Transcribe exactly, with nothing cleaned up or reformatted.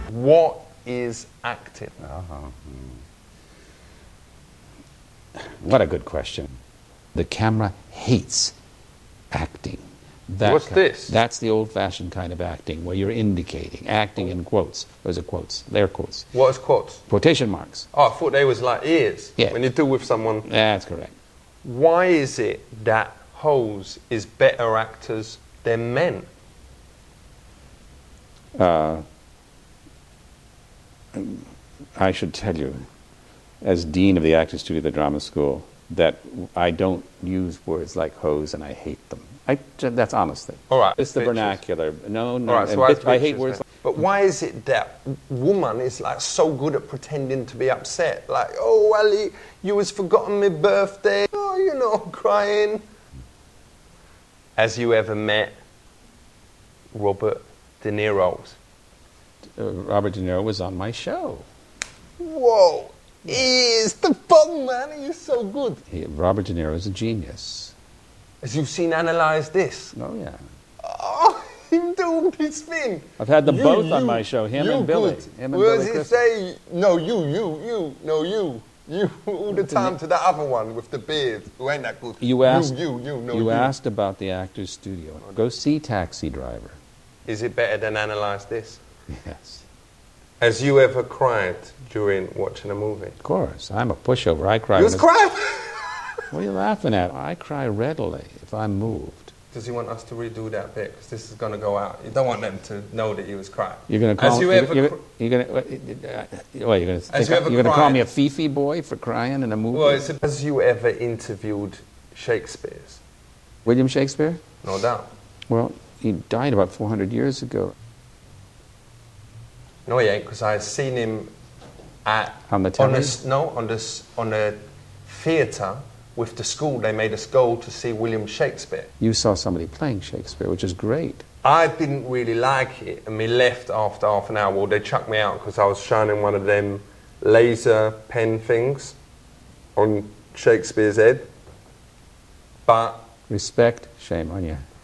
What is acting? Uh-huh. What a good question. The camera hates acting. That What's kind, this? That's the old-fashioned kind of acting, where you're indicating, acting in quotes. Those are quotes. They're quotes. What is quotes? Quotation marks. Oh, I thought they was like ears. Yeah. When you do with someone. That's correct. Why is it that hoes is better actors than men? Uh, I should tell you, as Dean of the Actors Studio of the Drama School, that I don't use words like hose and I hate them. I, that's honestly. All right. It's the bitches. vernacular. No, no. All right, so bitch, I, I hate words. then. But why is it that woman is like so good at pretending to be upset? Like, oh, Ali, you has forgotten my birthday. Oh, you know, crying. Has you ever met Robert De Niro's? Uh, Robert De Niro was on my show. Whoa, he is the fun man. He is so good. He, Robert De Niro is a genius. As you've seen, analyze this. Oh yeah. Oh, him doing this thing. I've had them You, both you, on my show. Him you and Billy. good. Him and What Billy does it Crystal. say? No, you, you, you, no, you, you, all the time to the other one with the beard who ain't that good. You asked. You, you, you, no, you you. asked about the Actors Studio. Go see Taxi Driver. Is it better than analyze this? Yes. Has you ever cried during watching a movie? Of course. I'm a pushover. I cry. You was when- crying? What are you laughing at? I cry readily if I'm moved. Does he want us to redo that bit? Because this is going to go out. You don't want them to know that he was crying. You're going to call Has you you're, ever you're, cr- you're going to what, uh, you're going to Has you ever you're going to call cried? me a Fifi boy for crying in a movie? Well, it's, has you ever interviewed Shakespeare's? William Shakespeare? No doubt. Well, he died about four hundred years ago. No, he ain't, because I've seen him at On the on the, telly? no on the s- on the theatre with the school. They made us go to see William Shakespeare. You saw somebody playing Shakespeare, which is great. I didn't really like it, and we left after half an hour. Well, they chucked me out because I was shining one of them laser pen things on Shakespeare's head. But Respect, shame on you.